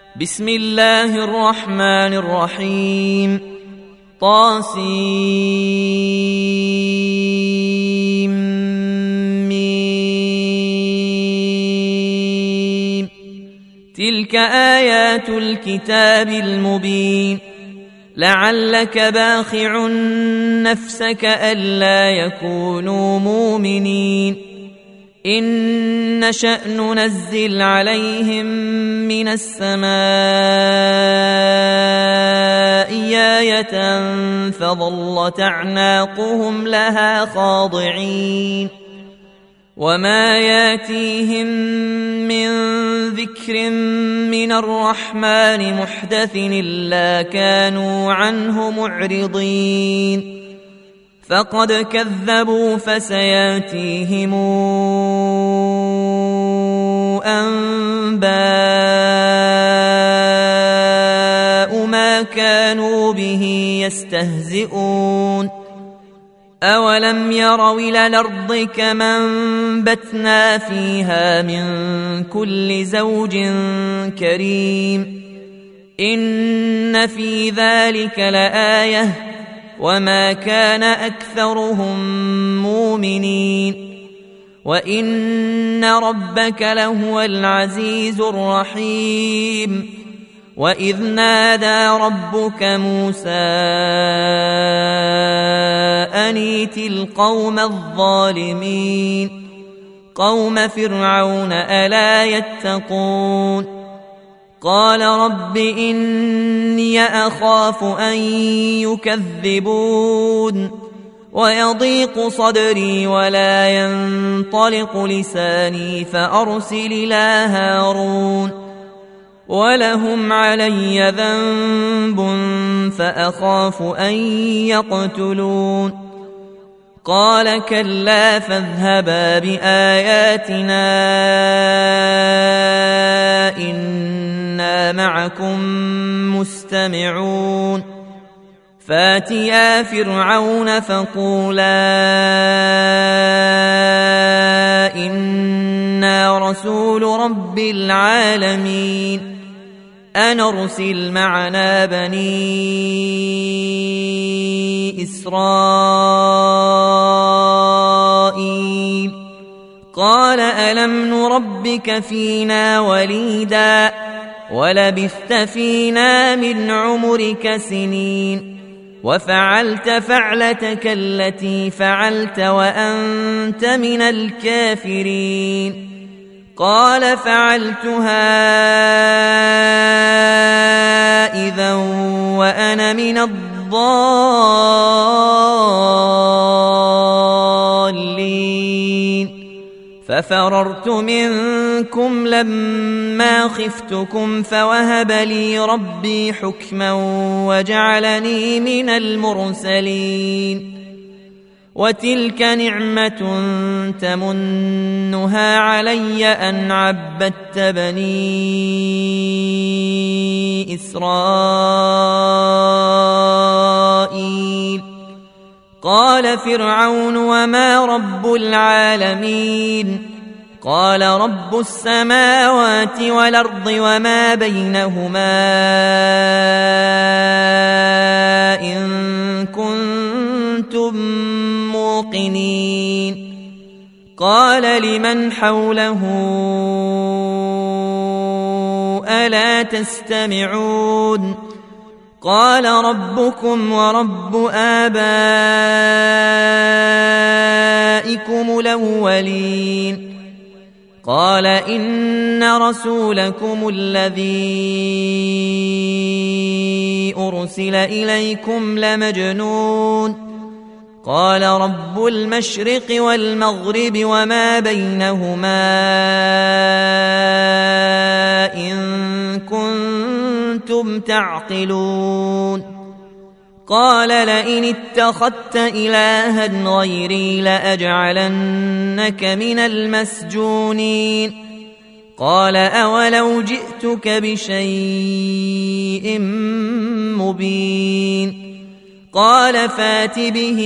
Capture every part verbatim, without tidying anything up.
بسم الله الرحمن الرحيم. طاسيم ميم. تلك آيات الكتاب المبين. لعلك باخع نفسك ألا يكونوا مؤمنين إن نشأ ننزل عليهم من السماء آية فظلت أعناقهم لها خاضعين وما ياتيهم من ذكر من الرحمن محدث إلا كانوا عنه معرضين فقد كذبوا فسياتيهم أنباء ما كانوا به يستهزئون أولم يروا إلى الأرض كما أنبتنا فيها من كل زوج كريم إن في ذلك لآية وما كان أكثرهم مؤمنين وإن ربك لهو العزيز الرحيم وإذ نادى ربك موسى أن ائت القوم الظالمين قوم فرعون ألا يتقون قال رب إني أخاف أن يكذبون ويضيق صدري ولا ينطلق لساني فأرسل إلى هارون ولهم علي ذنب فأخاف أن يقتلون قال كلا فاذهبا بآياتنا إنا معكم مستمعون فاتيا فرعون فقولا إنا رسول رب العالمين أن أرسل معنا بني إسرائيل قال ألم نربك فينا وليدا ولبثت فينا من عمرك سنين وفعلت فعلتك التي فعلت وأنت من الكافرين قال فعلتها إذا وأنا من الضالين ففررت منكم لما خفتكم فوهب لي ربي حكما وجعلني من المرسلين وتلك نعمة تمنها علي أن عبدت بني إسرائيل قال فرعون وما رب العالمين قال رب السماوات والأرض وما بينهما إن كنتم موقنين قال لمن حوله ألا تستمعون قال ربكم ورب آبائكم الأولين قال إن رسولكم الذي أرسل إليكم لمجنون قال رب المشرق والمغرب وما بينهما إن كنتم تعقلون قال لئن اتخذت إلها غيري لأجعلنك من المسجونين قال أولو جئتك بشيء مبين قال فات به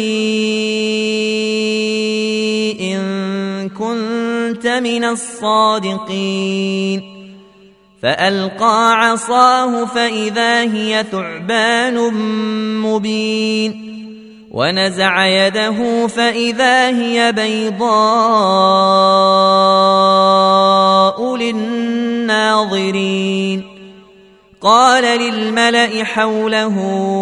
إن كنت من الصادقين فألقى عصاه فإذا هي ثعبان مبين ونزع يده فإذا هي بيضاء للناظرين قال للملأ حوله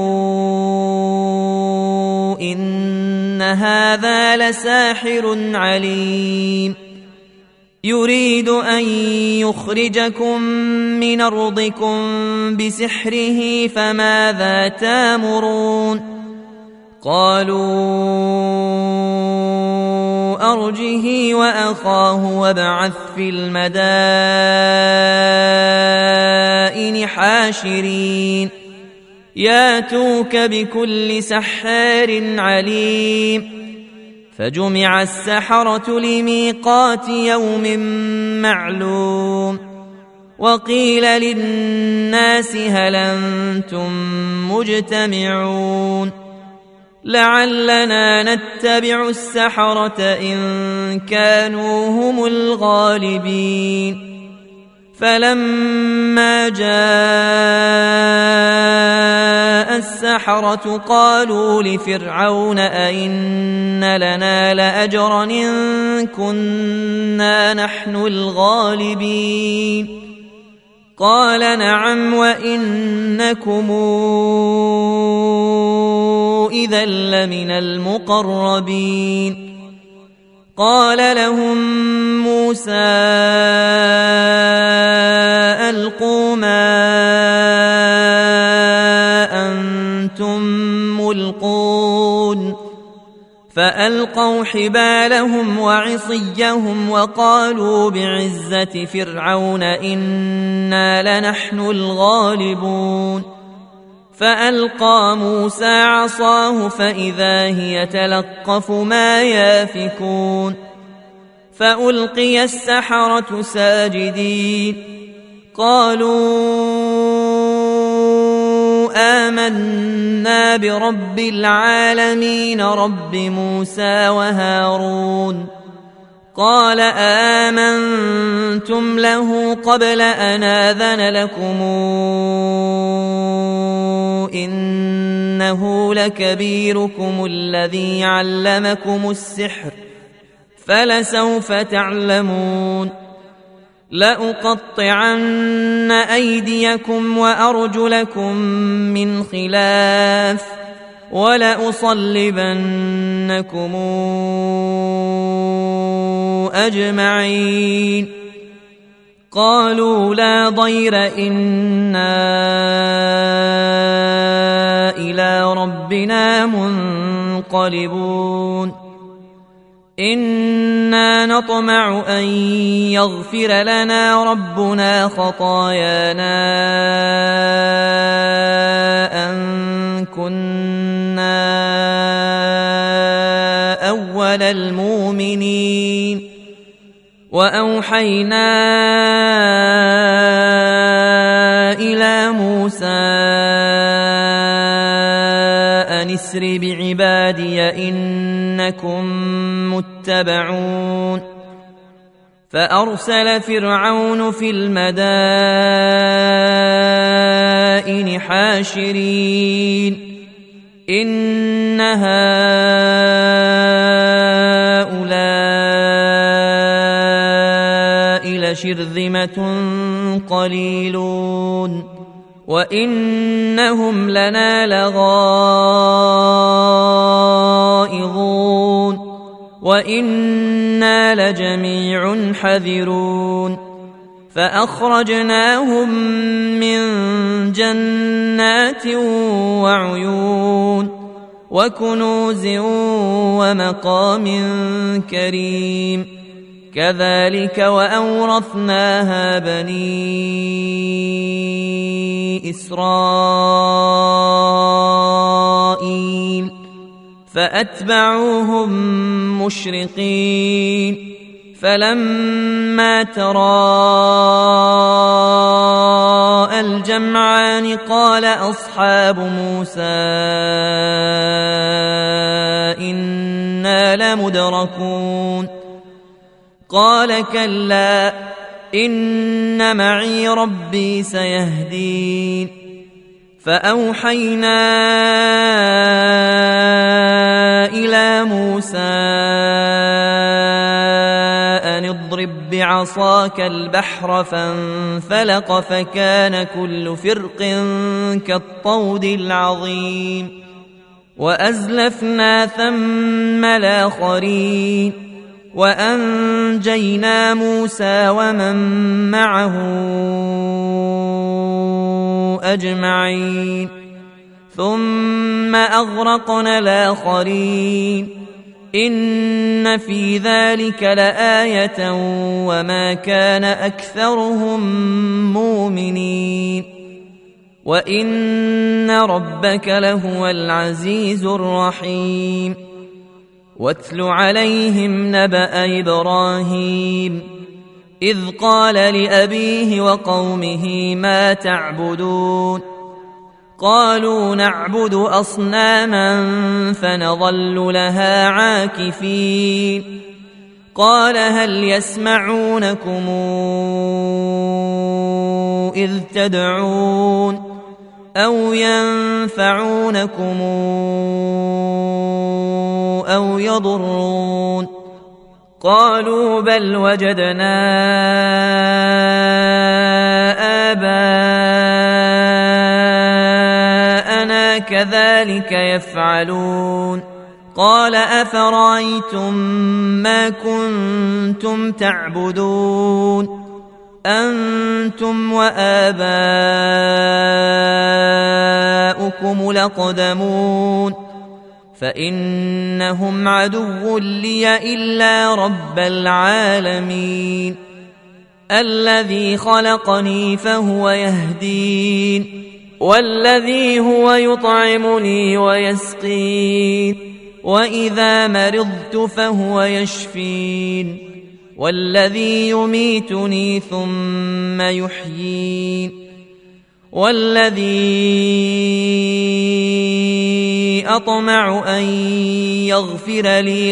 إن هذا لساحر عليم يريد أن يخرجكم من أرضكم بسحره فماذا تامرون قالوا أرجه وأخاه وابعث في المدائن حاشرين ياتوك بكل سحار عليم فجمع السحرة لميقات يوم معلوم وقيل للناس هل أنتم مجتمعون لعلنا نتبع السحرة إن كانوا هم الغالبين فلما جاء السحرة قالوا لفرعون أئن لنا لأجرا إن كنا نحن الغالبين قال نعم وإنكم إذا لمن المقربين قال لهم موسى ألقوا ما أنتم ملقون فألقوا حبالهم وعصيهم وقالوا بعزة فرعون إنا لنحن الغالبون فألقى موسى عصاه فإذا هي تلقف ما يافكون فألقي السحرة ساجدين قالوا آمنا برب العالمين رب موسى وهارون قال آمنتم له قبل أن آذن لكم إنه لكبيركم الذي علمكم السحر فلسوف تعلمون لأقطعن أيديكم وأرجلكم من خلاف ولأصلبنكم أجمعين قالوا لا ضير إنا إلى ربنا منقلبون إنا نطمع أن يغفر لنا ربنا خطايانا أن كنا أول المؤمنين وأوحينا إلى موسى أن اسر بعبادي إنكم متبعون فأرسل فرعون في المدائن حاشرين إن هؤلاء لشرذمة قليلون وإنهم لنا لغائظون وإنا لجميع حذرون فأخرجناهم من جنات وعيون وكنوز ومقام كريم كذلك وأورثناها بني إسرائيل فأتبعوهم مشرقين فلما تراءى الجمعان قال أصحاب موسى إنا لمدركون قال كلا إن معي ربي سيهدين فأوحينا إلى موسى أن اضرب بعصاك البحر فانفلق فكان كل فرق كالطود العظيم وأزلفنا ثم الآخرين وأنجينا موسى ومن معه أجمعين ثم أغرقنا الآخرين إن في ذلك لآية وما كان أكثرهم مؤمنين وإن ربك لهو العزيز الرحيم واتل عليهم نبأ إبراهيم إذ قال لأبيه وقومه ما تعبدون قالوا نعبد أصناما فنظل لها عاكفين قال هل يسمعونكم إذ تدعون أو ينفعونكم أو يضرون قالوا بل وجدنا آباءنا كذلك يفعلون قال أفرأيتم ما كنتم تعبدون أنتم وآباؤكم الأقدمون فإنهم عدو لي إلا رب العالمين الذي خلقني فهو يهدين والذي هو يطعمني ويسقين وإذا مرضت فهو يشفين والذي يميتني ثم يحيين والذي أطمع أن يغفر لي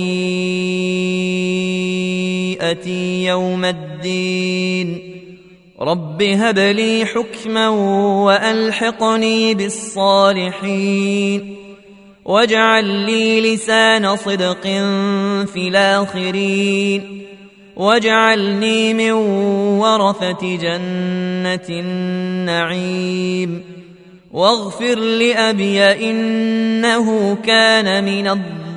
خطيئتي يوم الدين رب هب لي حكما وألحقني بالصالحين واجعل لي لسان صدق في الآخرين واجعلني من ورثة جنة النعيم واغفر لأبي إنه كان من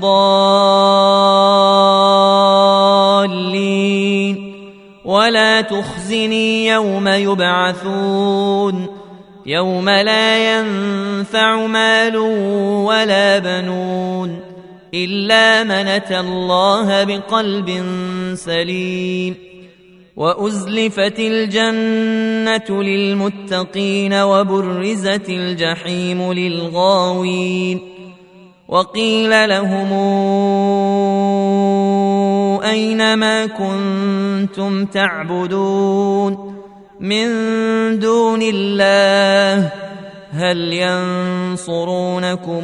الضالين ولا تخزني يوم يبعثون يوم لا ينفع مال ولا بنون إلا من أتى الله بقلب سليم وأزلفت الجنة للمتقين وبرزت الجحيم للغاوين وقيل لهم أين ما كنتم تعبدون من دون الله هل ينصرونكم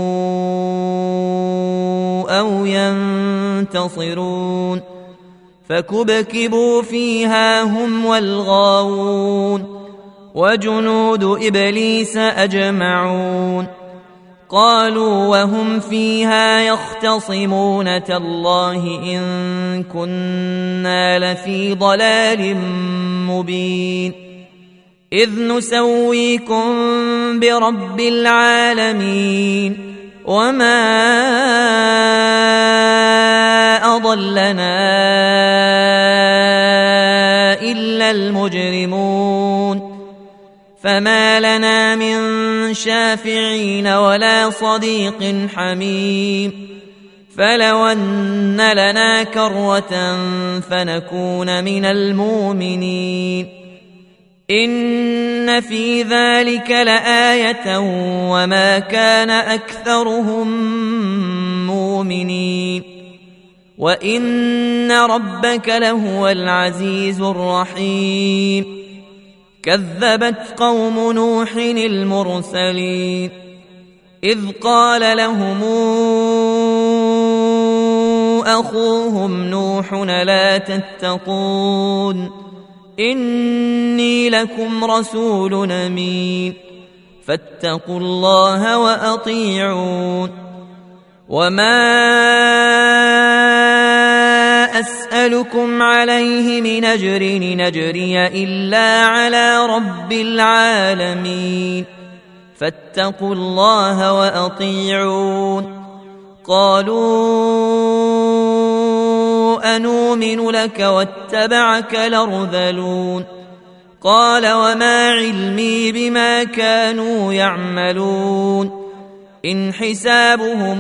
أو ينتصرون فكبكبوا فيها هم والغاوون وجنود إبليس أجمعون قالوا وهم فيها يختصمون تالله إن كنا لفي ضلال مبين إذ نسويكم برب العالمين وما أضلنا إلا المجرمون فما لنا من شافعين ولا صديق حميم فلو أن لنا كرة فنكون من المؤمنين إن في ذلك لآية وما كان أكثرهم مؤمنين وإن ربك لهو العزيز الرحيم كذبت قوم نوح المرسلين إذ قال لهم أخوهم نوح لا تتقون إني لكم رسول أمين فاتقوا الله وأطيعون وما أسألكم عليه من أجر نجري إلا على رب العالمين فاتقوا الله وأطيعون قالوا أنؤمن لك واتبعك الأرذلون قال وما علمي بما كانوا يعملون إن حسابهم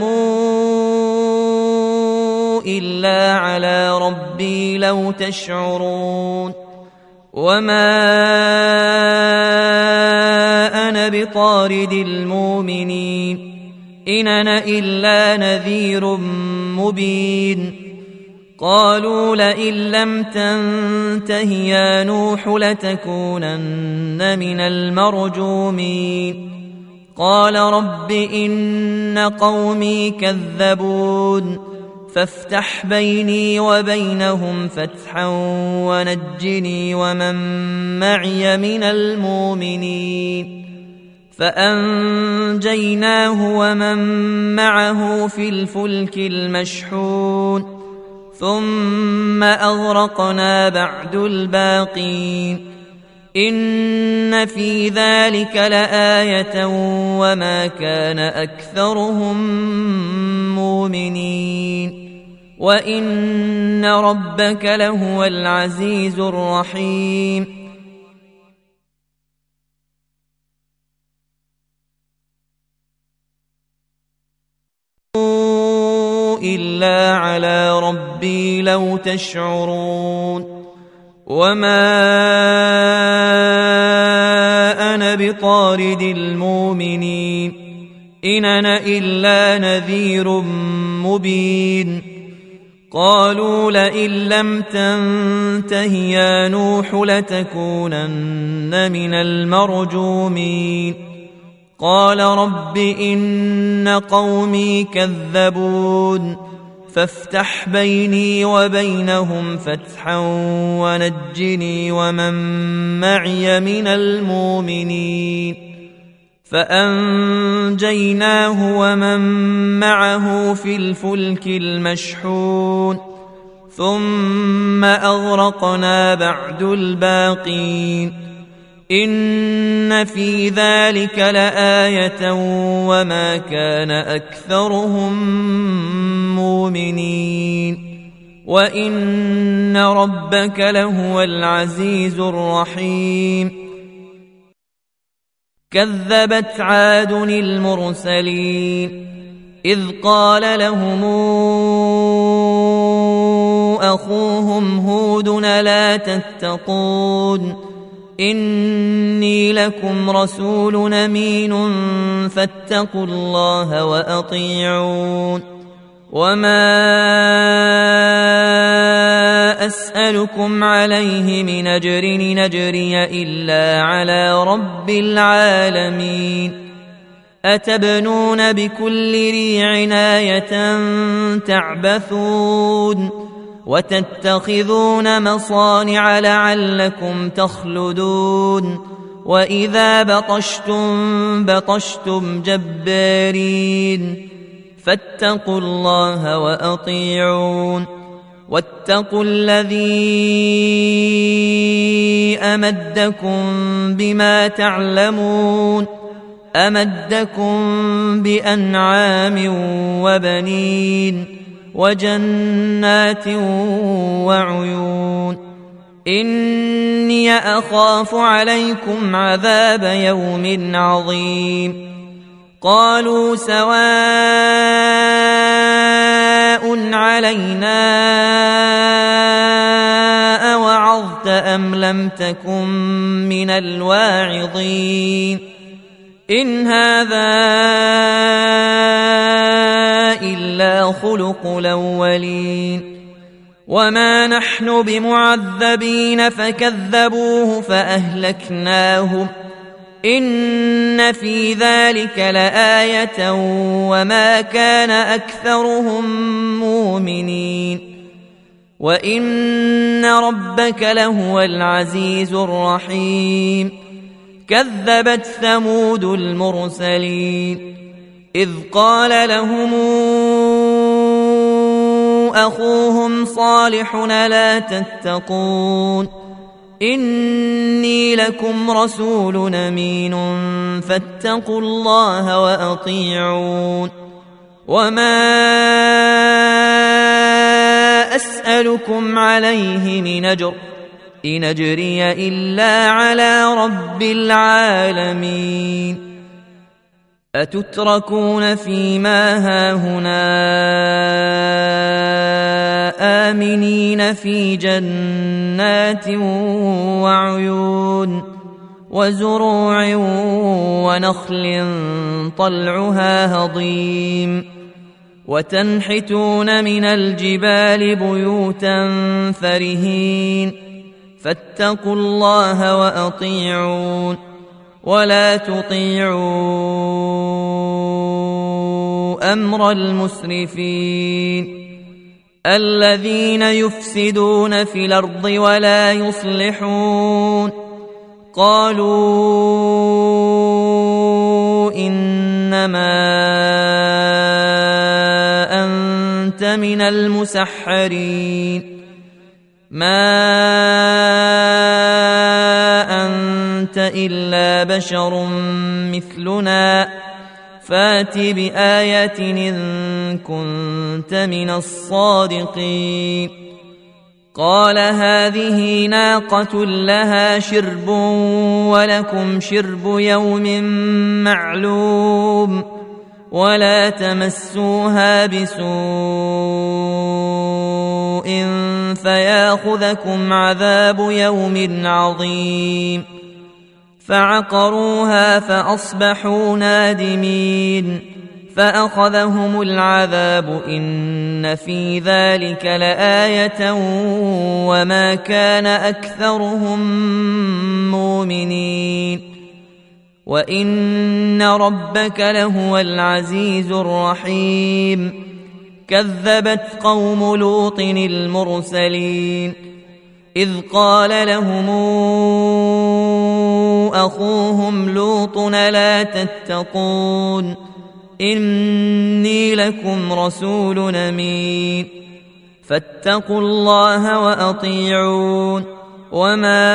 إلا على ربي لو تشعرون وما أنا بطارد المؤمنين إن أنا إلا نذير مبين قالوا لئن لم تنته يا نوح لتكونن من المرجومين قال رب إن قومي كذبون فافتح بيني وبينهم فتحا ونجني ومن معي من المؤمنين فأنجيناه ومن معه في الفلك المشحون ثم أغرقنا بعد الباقين إن في ذلك لآية وما كان أكثرهم مؤمنين وإن ربك لهو العزيز الرحيم إلا على ربي لو تشعرون وما أنا بطارد المؤمنين إن أنا إلا نذير مبين قالوا لئن لم تنته يا نوح لتكونن من المرجومين قال رب إن قومي كذبون فافتح بيني وبينهم فتحا ونجني ومن معي من المؤمنين فأنجيناه ومن معه في الفلك المشحون ثم أغرقنا بعد الباقين إن في ذلك لآية وما كان أكثرهم مؤمنين وإن ربك لهو العزيز الرحيم كذبت عاد المرسلين إذ قال لهم أخوهم هود لا تتقون إني لكم رسول أمين فاتقوا الله وأطيعون وما أسألكم عليه من أجر نجري إلا على رب العالمين أتبنون بكل ريع آية تعبثون وتتخذون مصانع لعلكم تخلدون وإذا بطشتم بطشتم جبارين فاتقوا الله وأطيعون واتقوا الذي أمدكم بما تعلمون أمدكم بأنعام وبنين وجنات وعيون إني أخاف عليكم عذاب يوم عظيم قالوا سواء علينا أوعظت أم لم تكن من الواعظين إن هذا إلا خلق الأولين وما نحن بمعذبين فكذبوه فأهلكناهم إن في ذلك لآية وما كان أكثرهم مؤمنين وإن ربك لهو العزيز الرحيم كذبت ثمود المرسلين إذ قال لهم أخوهم صالح لا تتقون إني لكم رسول أمين فاتقوا الله وأطيعون وما أسألكم عليه من أجر إن أجري إلا على رب العالمين أتتركون فيما هاهنا آمنين في جنات وعيون وزروع ونخل طلعها هضيم وتنحتون من الجبال بيوتا فرهين فاتقوا الله وأطيعون ولا تطيعوا أمر المسرفين الذين يفسدون في الأرض ولا يصلحون قالوا إنما أنت من المسحرين ما أنت إلا بشر مثلنا فات بآية إن كنت من الصادقين قال هذه ناقة لها شرب ولكم شرب يوم معلوم ولا تمسوها بسوء فياخذكم عذاب يوم عظيم فعقروها فأصبحوا نادمين فأخذهم العذاب إن في ذلك لآية وما كان أكثرهم مؤمنين وإن ربك لهو العزيز الرحيم كذبت قوم لوط المرسلين إذ قال لهم أخوهم لوط لا تتقون إني لكم رسول أمين فاتقوا الله وأطيعون وما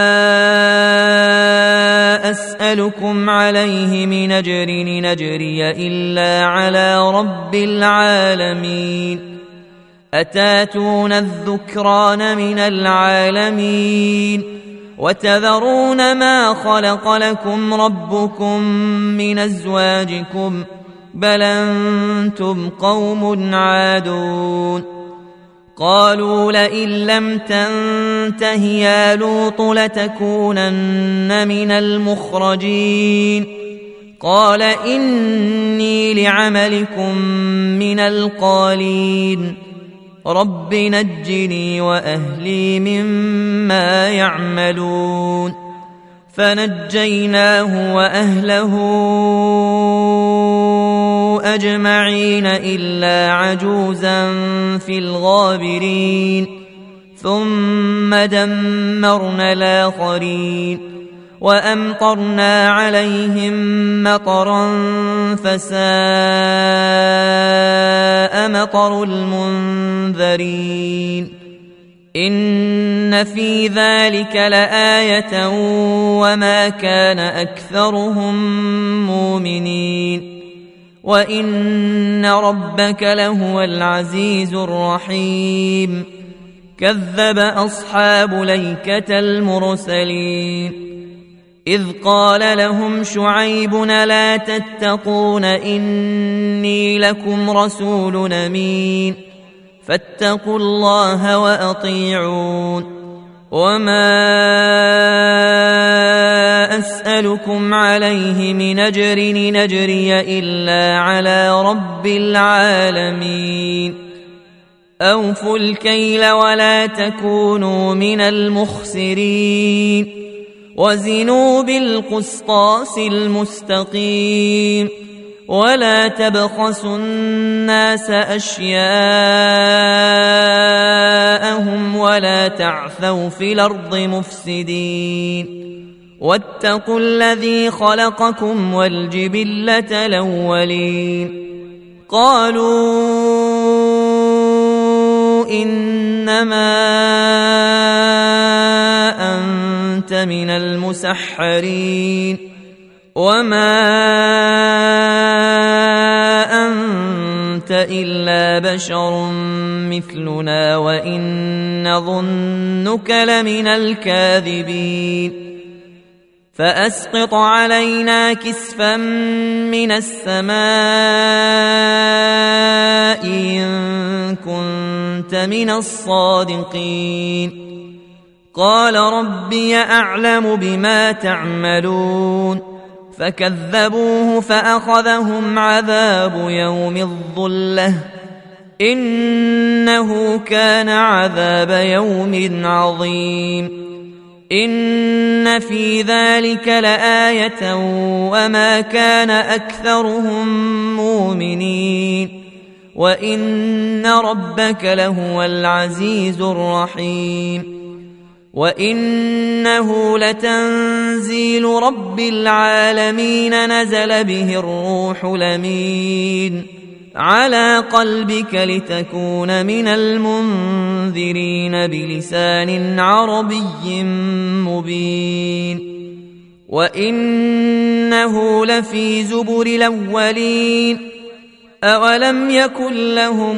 أسألكم عليه من أجر إن أجري إلا على رب العالمين أتاتون الذكران من العالمين وتذرون ما خلق لكم ربكم من أزواجكم بل أنتم قوم عادون قالوا لئن لم تنته يا لوط لتكونن من المخرجين قال إني لعملكم من القالين رب نجني وأهلي مما يعملون فنجيناه وأهله أجمعين إلا عجوزا في الغابرين ثم دمرنا الآخرين وأمطرنا عليهم مطرا فساء مطر المنذرين إن في ذلك لآية وما كان أكثرهم مؤمنين وإن ربك لهو العزيز الرحيم كذب أصحاب ليكة المرسلين إذ قال لهم شعيب لا تتقون إني لكم رسول أمين فاتقوا الله وأطيعون وما أسألكم عليه من أجر إن أجري إلا على رب العالمين أوفوا الكيل ولا تكونوا من المخسرين وزنوا بالقسطاس المستقيم ولا تبخسوا الناس أشياءهم معهم ولا تعثوا في الأرض مفسدين واتقوا الذي خلقكم والجبلة الأولين قالوا إنما أنت من المسحرين وما أنت إلا بشر مثلنا وإن نظنك لمن الكاذبين فأسقط علينا كسفا من السماء إن كنت من الصادقين قال ربي أعلم بما تعملون فكذبوه فأخذهم عذاب يوم الظلة إنه كان عذاب يوم عظيم إن في ذلك لآية وما كان أكثرهم مؤمنين وإن ربك لهو العزيز الرحيم وإنه لتنزيل رب العالمين نزل به الروح الأمين على قلبك لتكون من المنذرين بلسان عربي مبين وإنه لفي زبر الأولين أولم يكن لهم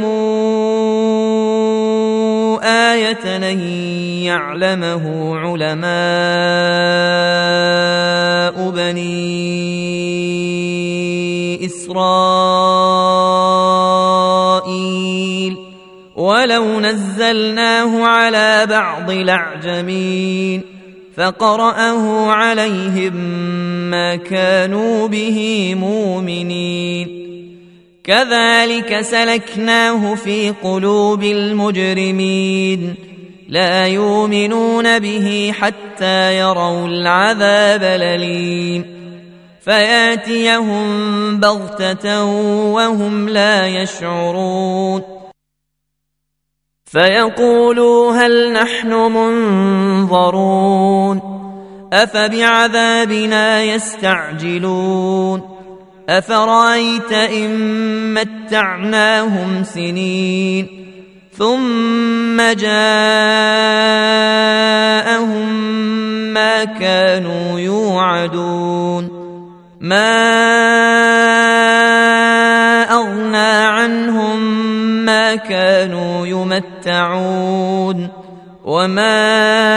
آية أن يعلمه علماء بني إسرائيل ولو نزلناه على بعض الأعجمين فقرأه عليهم ما كانوا به مؤمنين كذلك سلكناه في قلوب المجرمين لا يؤمنون به حتى يروا العذاب الأليم فياتيهم بغتة وهم لا يشعرون فيقولوا هل نحن منظرون أفبعذابنا يستعجلون أفرأيت إن متعناهم سنين ثم جاءهم ما كانوا يوعدون ما أغنى عنهم ما كانوا يمتعون وما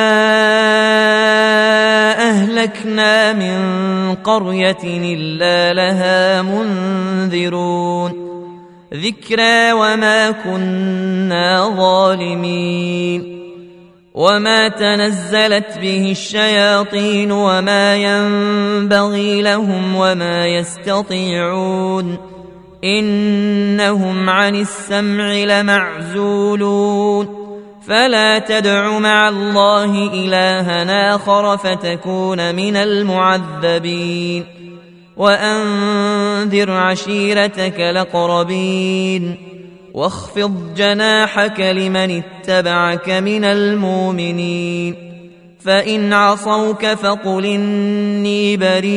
أهلكنا من قرية إلا لها منذرون ذكرى وما كنا ظالمين وما تنزلت به الشياطين وما ينبغي لهم وما يستطيعون إنهم عن السمع لمعزولون فلا تدع مع الله إلها آخر فتكون من المعذبين وأنذر عشيرتك الأقربين واخفض جناحك لمن اتبعك من المؤمنين فإن عصوك فقل إني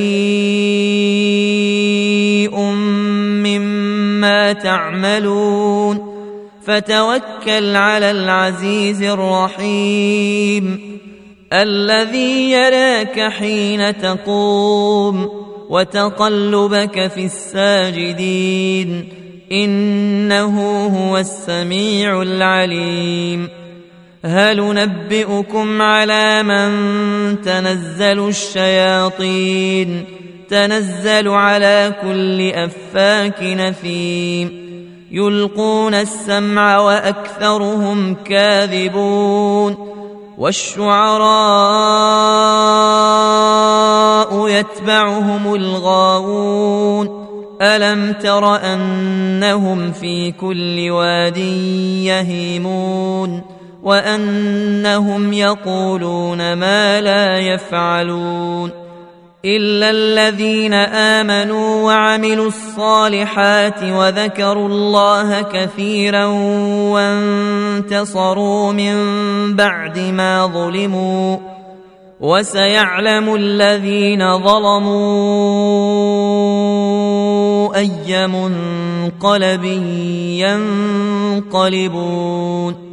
بريء مما تعملون فتوكل على العزيز الرحيم الذي يراك حين تقوم وتقلبك في الساجدين إنه هو السميع العليم هل ننبئكم على من تنزل الشياطين تنزل على كل أفاك نثيم يلقون السمع وأكثرهم كاذبون والشعراء يتبعهم الغاوون ألم تر أنهم في كل واد يهيمون وأنهم يقولون ما لا يفعلون إلا الذين آمنوا وعملوا الصالحات وذكروا الله كثيرا وانتصروا من بعد ما ظلموا وسيعلم الذين ظلموا أي منقلب ينقلبون